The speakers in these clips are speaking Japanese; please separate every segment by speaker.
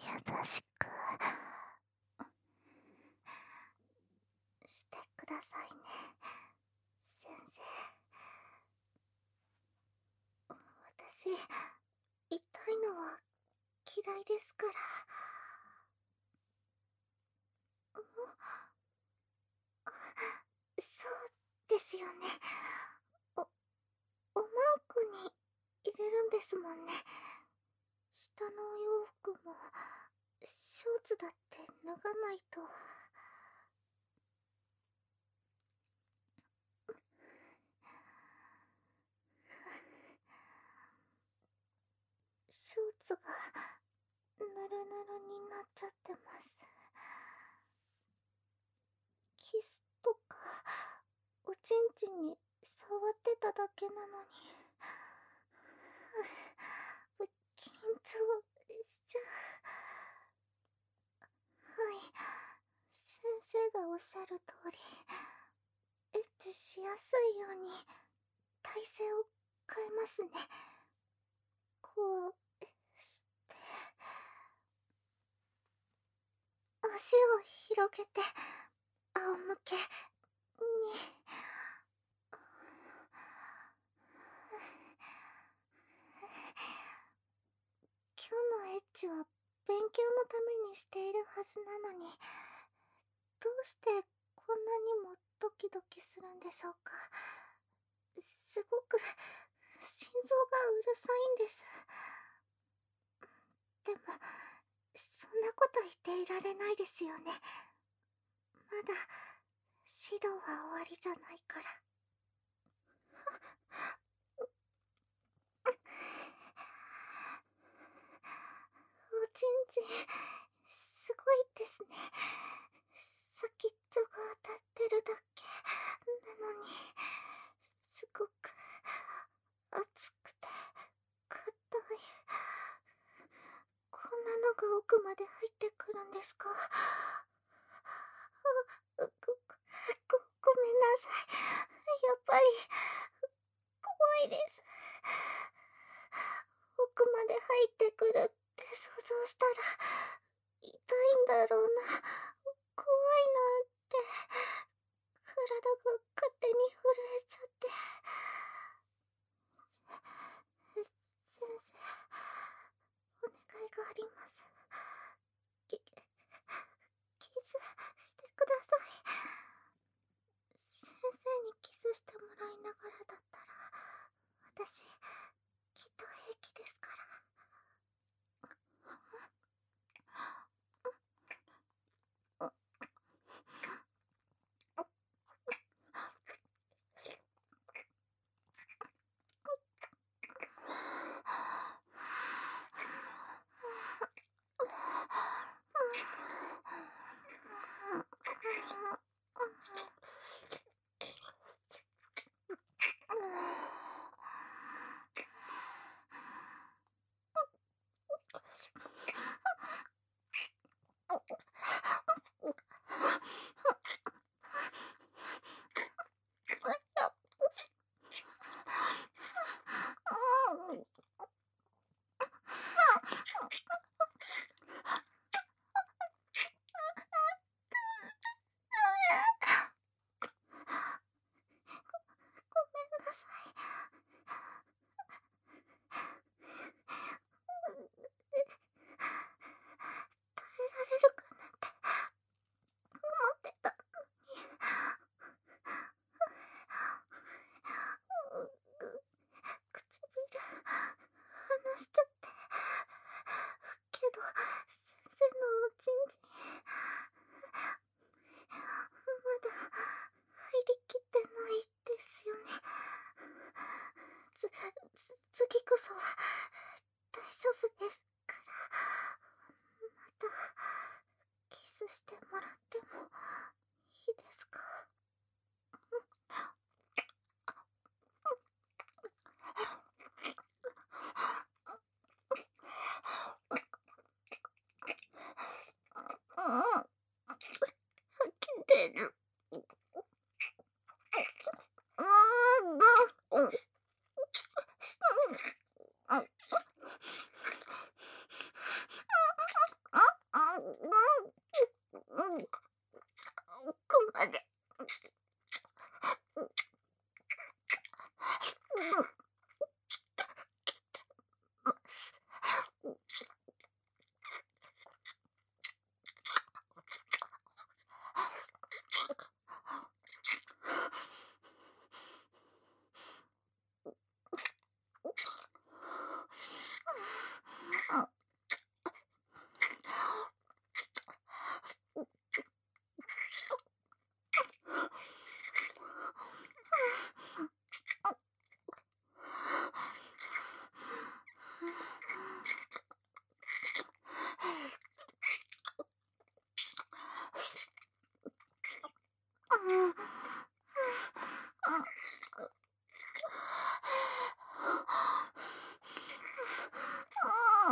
Speaker 1: 優しくしてくださいね、先生。私、痛いのは嫌いですから。そうですよね。お、おまんこに入れるんですもんね。下のお洋服も、ショーツだって脱がないと。ショーツが、ぬるぬるになっちゃってます。キスとか、おちんちんに触ってただけなのに。緊張しちゃう。はい。先生がおっしゃる通り、エッチしやすいように体勢を変えますね。こうして、足を広げて、仰向けに。今日のエッチは勉強のためにしているはずなのに、どうしてこんなにもドキドキするんでしょうか。すごく心臓がうるさいんです。でもそんなこと言っていられないですよね。まだ指導は終わりじゃないから。おちんちんすごいですね。先っちょが当たってるだけなのに、すごく熱くて硬い。こんなのが奥まで入ってくるんですか。ごめんなさい。やっぱり怖いです。奥まで入ってくるって想像したら痛いんだろうな、怖いなって。体が勝手に震えちゃって。先生、お願いがあります。キスしてください。先生にキスしてもらいながらだったら、私きっと平気ですから。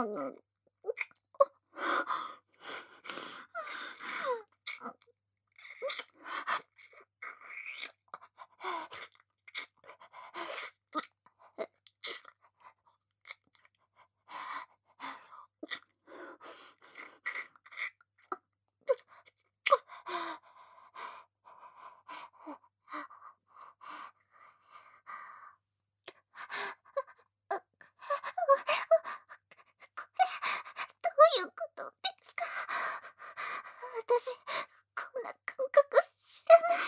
Speaker 1: どういうことですか？私、こんな感覚知らない。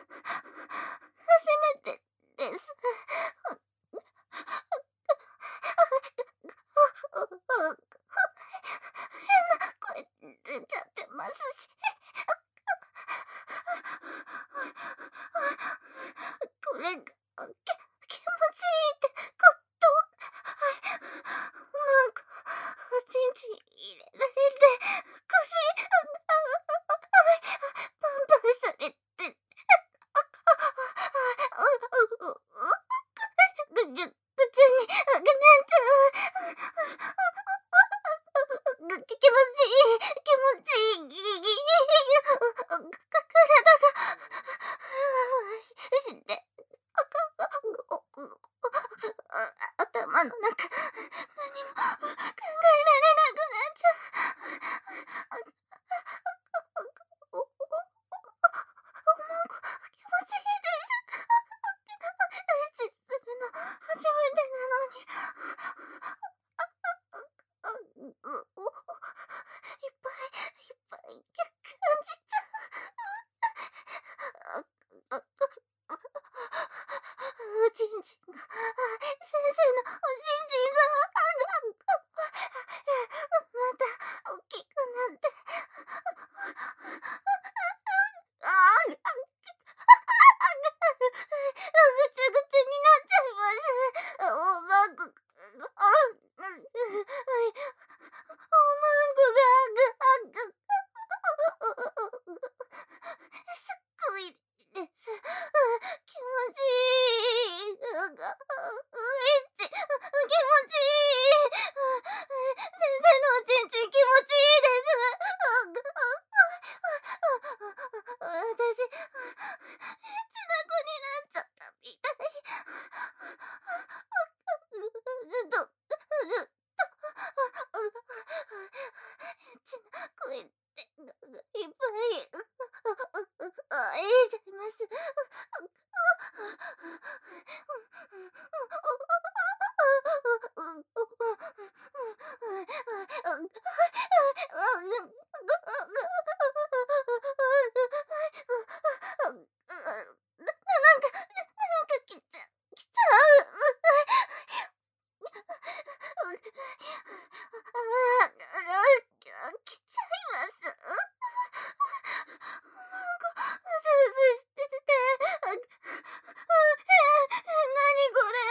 Speaker 1: 初めてです。変な声出ちゃってますし。これが気持ちいいってことなんか、おちんちん入れられて、腰、パンパンされて、ぐちゅになっちゃう。気持ちいい、気持ちいい。体が、して、頭の中、何も考えられなくなっちゃう。なんか気持ちいいです。するの初めてなのに。いっぱい感じちゃう。おちんちんが、先生のおちんちんが、また大きくなって、ぐちゅぐちゅになっちゃいます。おまんこ、すっごいです。気持ちいい。気持ちいい。先生のおちんちん気持ちいいです。私、エッチな子になっちゃったみたい。ずっと、エッチな声っていっぱいちゃいます。来ちゃいます。ずうずうしてて、なにこれ、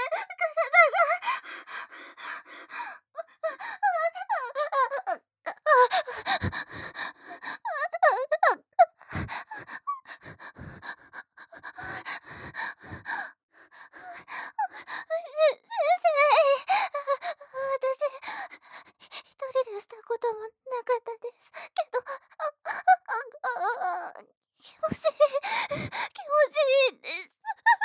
Speaker 1: 先生、私、一人でしたこともなかったですけど、気持ちいい、気持ちいいです。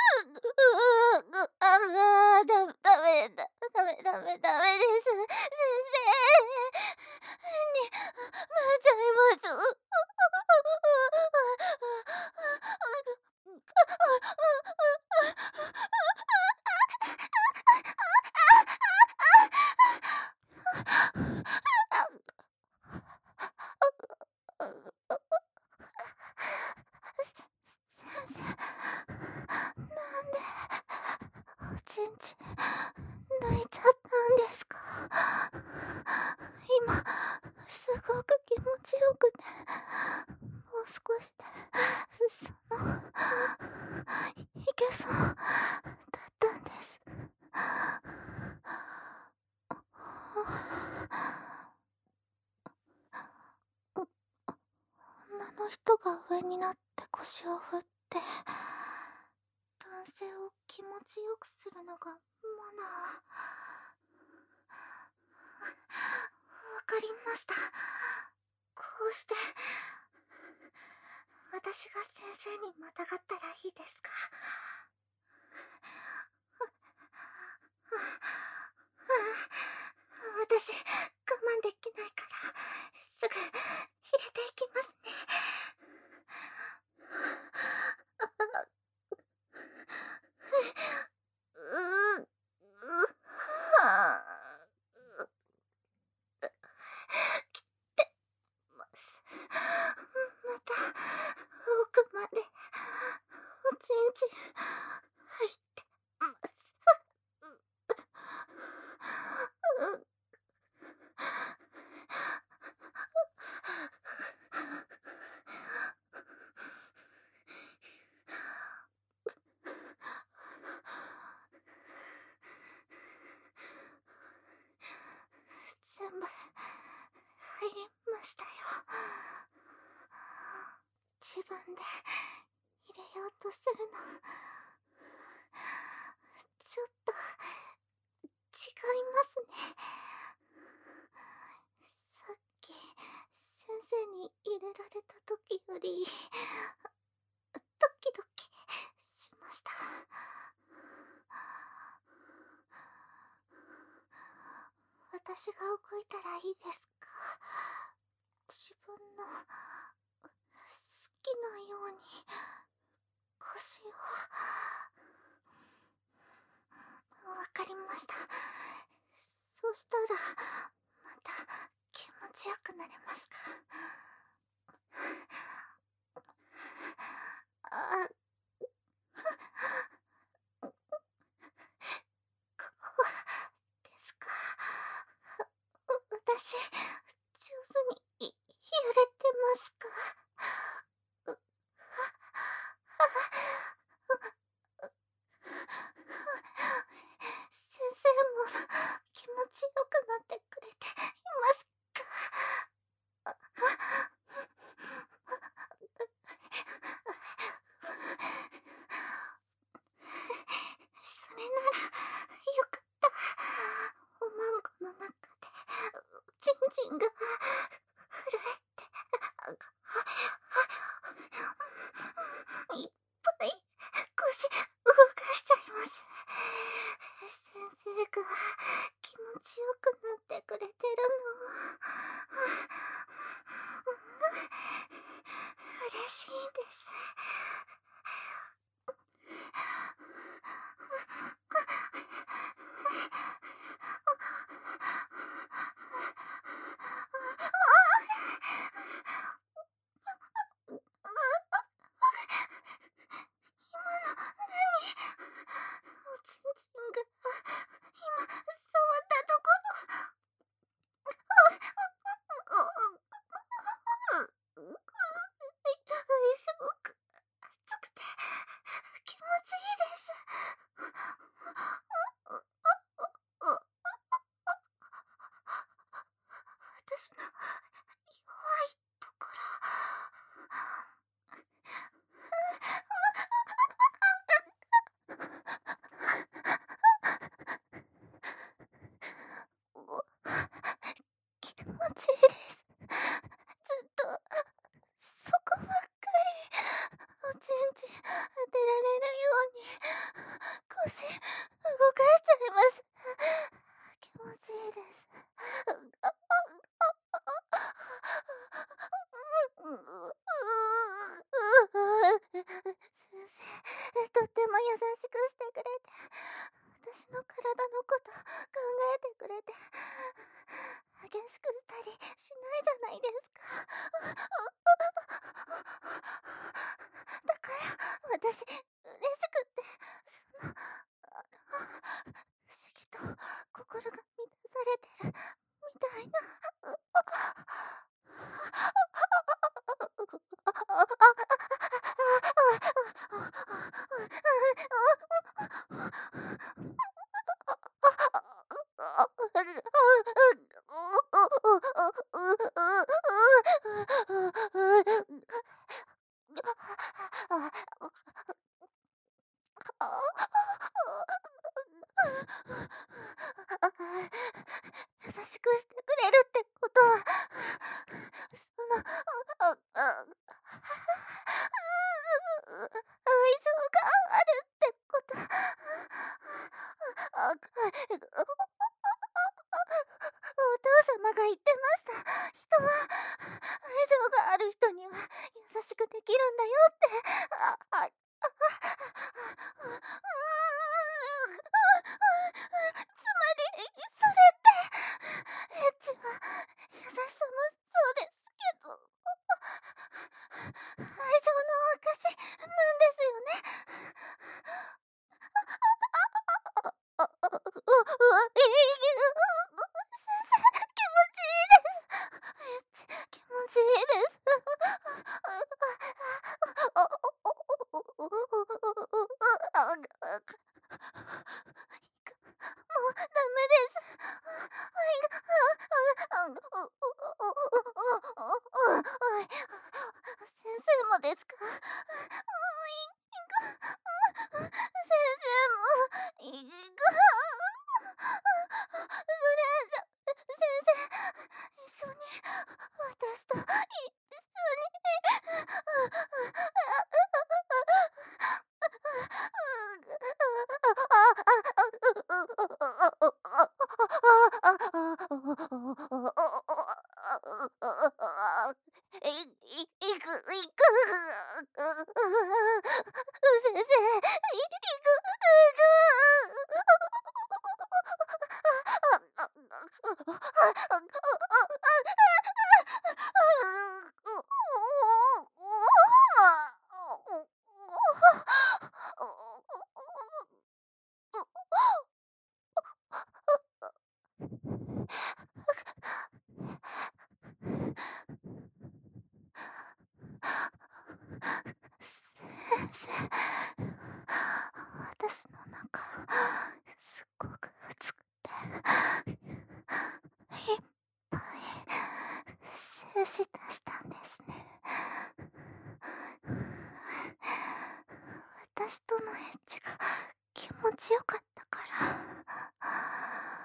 Speaker 1: ダメです。先生、変になっちゃいます。先生、なんでおちんち抜いちゃったんですか？今すごく気持ちよくて、もう少しでいけそうだったんです。女の人が上になって腰を振って、男性を気持ちよくするのがマナー。 かりました。こうして私が先生にまたがったらいいですか？私、我慢できないから、すぐ入れていきますね。う、う、はあ、来てます。また、奥まで、おちんちん、入ってます。う、全部入りましたよ。自分で入れようとするの、ちょっと違いますね。さっき先生に入れられた時よりドキドキしました。私が動いたらいいですか？自分の好きなように腰を。わかりました。そしたらまた気持ちよくなれますか？あ、こうですか？私、上手に揺れてますか？う、先生も気持ちよくなってくれていますか？それならよかった。おまんこの中でちんちんが震えて、いっぱい腰動かしちゃいます。先生が気持ちよくなってくれてるの、嬉しいです。おちんちんが今触ったところ、すごく熱くて気持ちいいです。私の弱いところ、気持ちいいです。ずっとそこばっかりおちんちん当てられるように腰動かしちゃいます。気持ちいいです。先生、とっても優しくしてくれて、私の体のこと考えてくれて、激しくしたりしないじゃないですか。だから私嬉しくって、その不思議と心が満たされてるみたいな。優しくしてくれるってことは、 した。人は愛情がある人には優しくできるんだよって。つまり、それって、エッチは優しさもそうですけど、愛情の証なんですよね。先生、気持ちいいです。気持ちいいです。もうダメです。先生もですか？先生も、それじゃ、先生、一緒に、私と、一緒に、行く。先生、先生、私の中、すっごく熱くて、いっぱい精子出したんですね。私とのエッチが気持ちよかったから、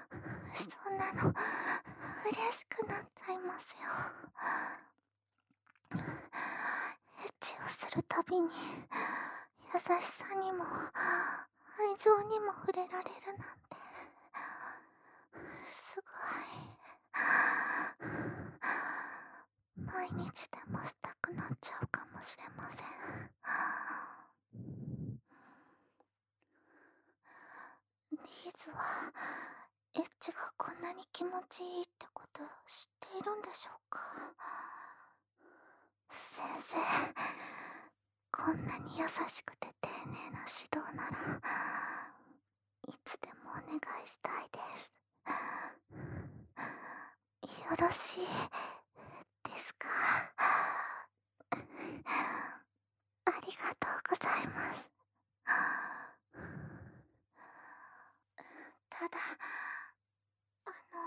Speaker 1: そんなの嬉しくなっちゃいますよ。エッチをするたびに優しさにも愛情にも触れられるなんて、すごい。毎日でもしたくなっちゃうかもしれません。リーズはエッチがこんなに気持ちいいってことを知っているんでしょうか？先生、こんなに優しくて丁寧な指導ならいつでもお願いしたいです。よろしいですか？ありがとうございます。ただ、あの、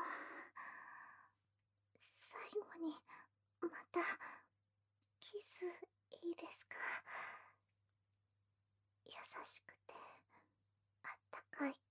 Speaker 1: 最後にまたキスいいですか？優しくてあったかい